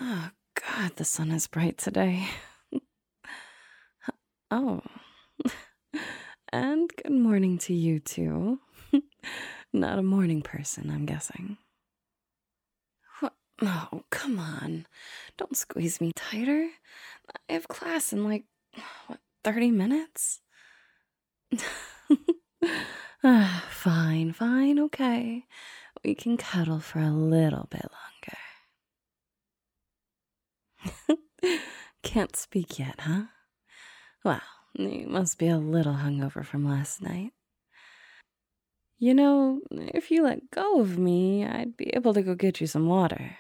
Oh, God, the sun is bright today. Oh, and good morning to you too. Not a morning person, I'm guessing. What? Oh, come on. Don't squeeze me tighter. I have class in like, what, 30 minutes? Fine, okay. We can cuddle for a little bit longer. Can't speak yet, huh? Well, you must be a little hungover from last night. You know, if you let go of me, I'd be able to go get you some water.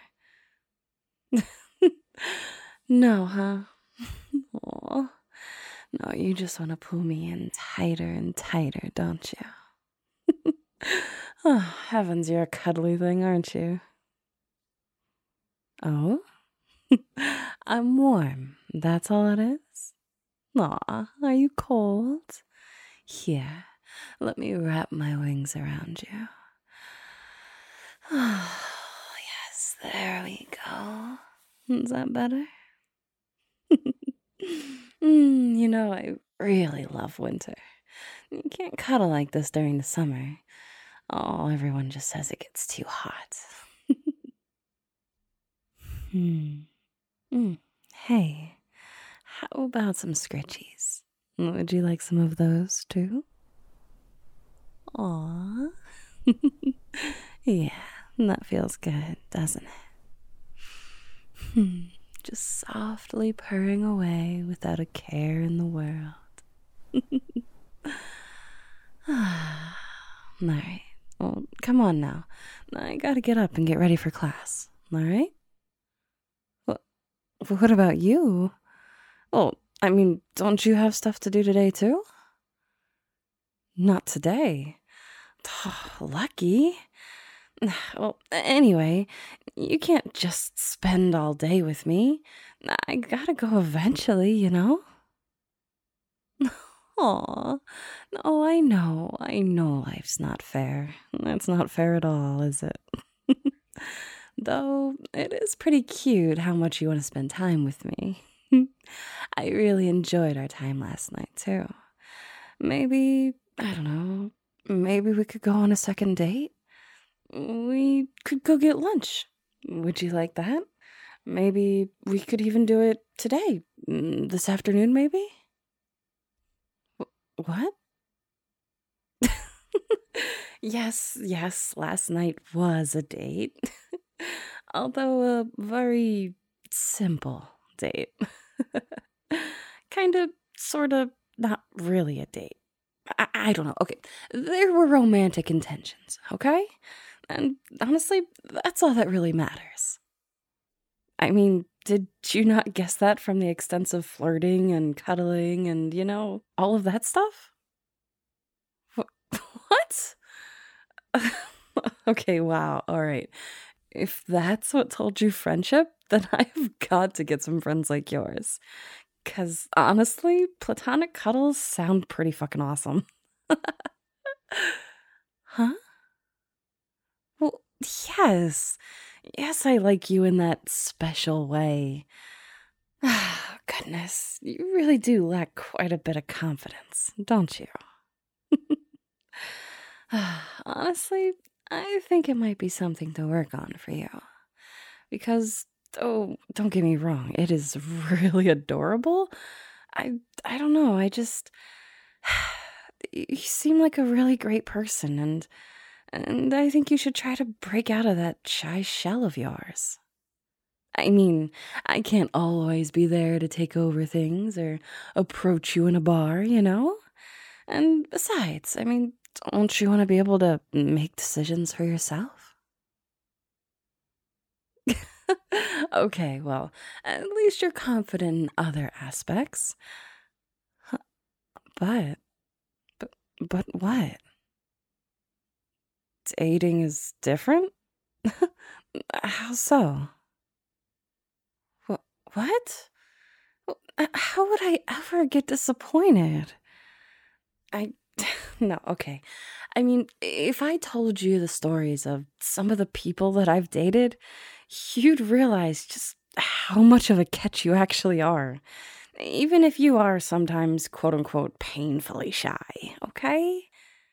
No, huh? Aw. No, you just want to pull me in tighter and tighter, don't you? Oh, heavens, you're a cuddly thing, aren't you? Oh? I'm warm. That's all it is? Aw, are you cold? Here, let me wrap my wings around you. Oh, yes, there we go. Is that better? I really love winter. You can't cuddle like this during the summer. Oh, everyone just says it gets too hot. Hmm. Hey, how about some scritchies? Would you like some of those too? Aw. Yeah, that feels good, doesn't it? Just softly purring away without a care in the world. Alright, well, come on now. I gotta get up and get ready for class, alright? What about you? Well, I mean, don't you have stuff to do today too? Not today. Lucky. Well, anyway, you can't just spend all day with me. I gotta go eventually. Aw. Oh, I know life's not fair. That's not fair at all, is it? Though it is pretty cute how much you want to spend time with me. I really enjoyed our time last night, too. Maybe, I don't know, maybe we could go on a second date? We could go get lunch. Would you like that? Maybe we could even do it today. This afternoon, maybe? What? Yes, last night was a date. Although a very simple date. Kind of, sort of, not really a date. I don't know. Okay, there were romantic intentions, okay? And honestly, that's all that really matters. I mean, did you not guess that from the extensive flirting and cuddling and, all of that stuff? What? Okay, wow. All right. If that's what told you friendship, then I've got to get some friends like yours. Because honestly, platonic cuddles sound pretty fucking awesome. Huh? Well, yes. Yes, I like you in that special way. Goodness, you really do lack quite a bit of confidence, don't you? Honestly, I think it might be something to work on for you. Because, oh, don't get me wrong, it is really adorable. I don't know, you seem like a really great person, and I think you should try to break out of that shy shell of yours. I mean, I can't always be there to take over things or approach you in a bar? And besides, I mean, don't you want to be able to make decisions for yourself? Okay, well, at least you're confident in other aspects. Huh, But, but, but what? Dating is different? How so? Wh- What? How would I ever get disappointed? I no, okay. I mean, if I told you the stories of some of the people that I've dated, you'd realize just how much of a catch you actually are. Even if you are sometimes quote unquote painfully shy, okay?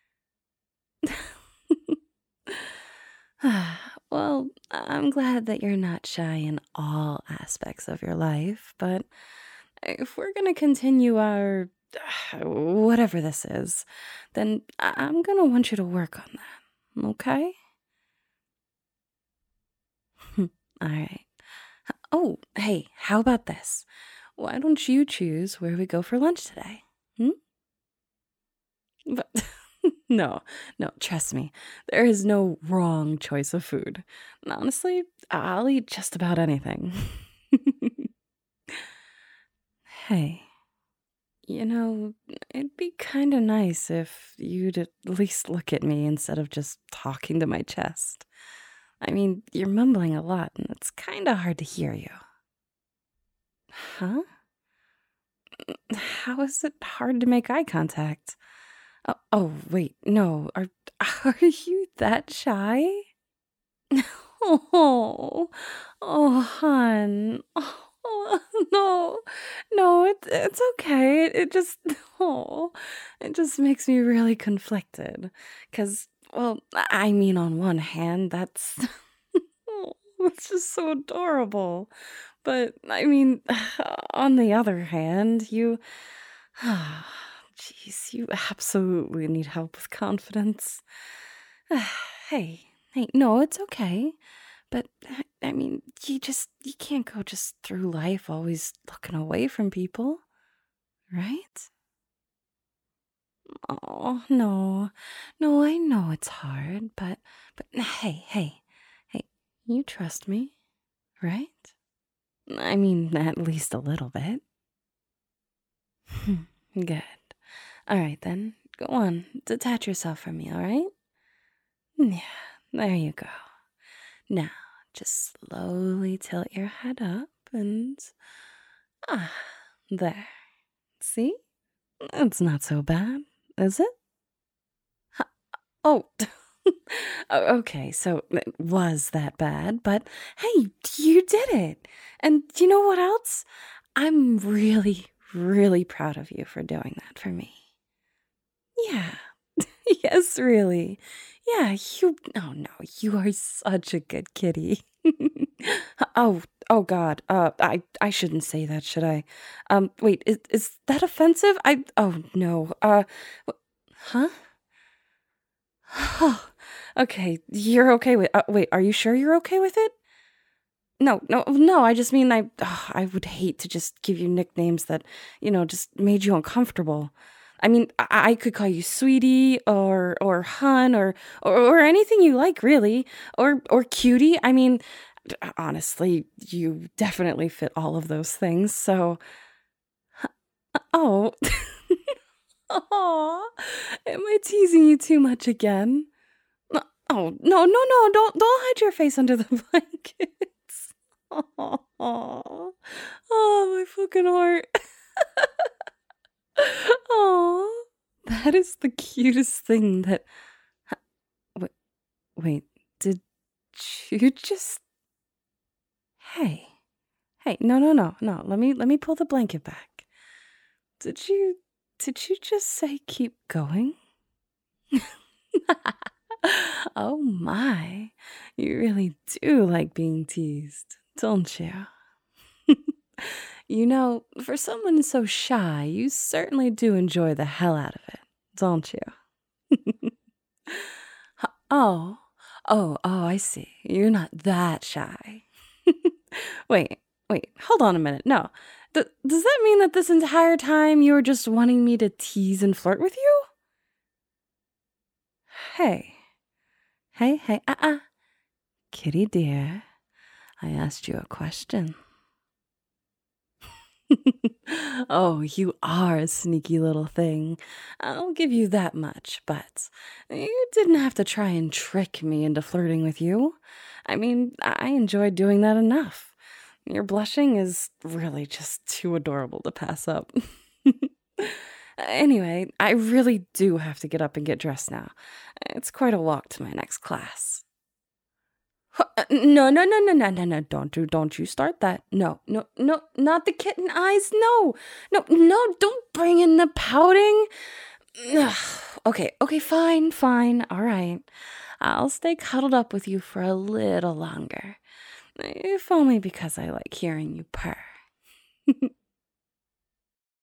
Well, I'm glad that you're not shy in all aspects of your life, but if we're gonna continue our whatever this is, then I'm gonna want you to work on that, okay? All right. Oh, hey, how about this? Why don't you choose where we go for lunch today? Hmm? But no, no, trust me. There is no wrong choice of food. Honestly, I'll eat just about anything. Hey, it'd be kind of nice if you'd at least look at me instead of just talking to my chest. I mean, you're mumbling a lot and it's kind of hard to hear you. Huh? How is it hard to make eye contact? Oh, wait, no. Are you that shy? Oh, oh, hon. Oh, no, no, it's okay. It just, oh, it just makes me really conflicted. Cause, well, I mean, on one hand, that's, oh, it's just so adorable. But I mean, on the other hand, jeez, you absolutely need help with confidence. Hey, hey, no, it's okay. But I mean, you can't go just through life always looking away from people, right? Oh, no. No, I know it's hard, but hey, you trust me, right? I mean, at least a little bit. Good. All right, then. Go on. Detach yourself from me, all right? Yeah, there you go. Now, just slowly tilt your head up and. Ah, there. See? It's not so bad, is it? Oh, okay, so it was that bad, but hey, you did it. And you know what else? I'm really, really proud of you for doing that for me. Yeah. Yes, really. Yeah, oh no, you are such a good kitty. Oh, oh God. I shouldn't say that, should I? Wait, is that offensive? Oh no. Huh? Okay, you're okay with, wait, are you sure you're okay with it? No, no, no, I just mean I would hate to just give you nicknames that, just made you uncomfortable. I mean, I could call you sweetie or hun or anything you like, really. Or cutie. I mean, honestly, you definitely fit all of those things. So, oh. Oh, am I teasing you too much again? Oh, no, don't hide your face under the blankets. Oh, oh, my fucking heart. Oh, that is the cutest thing that. Wait, wait, did you just? Hey, hey, no. Let me pull the blanket back. Did you, did you just say keep going? Oh my, you really do like being teased, don't you? For someone so shy, you certainly do enjoy the hell out of it, don't you? Oh, I see. You're not that shy. Wait, hold on a minute. No. Does that mean that this entire time you were just wanting me to tease and flirt with you? Hey, hey, kitty dear, I asked you a question. Oh, you are a sneaky little thing. I'll give you that much, but you didn't have to try and trick me into flirting with you. I mean, I enjoyed doing that enough. Your blushing is really just too adorable to pass up. Anyway, I really do have to get up and get dressed now. It's quite a walk to my next class. No, no, no, no, no, no, no. Don't you start that. No, no, no, not the kitten eyes. No, no, no, don't bring in the pouting. Ugh. Okay, okay, fine, fine. All right. I'll stay cuddled up with you for a little longer. If only because I like hearing you purr.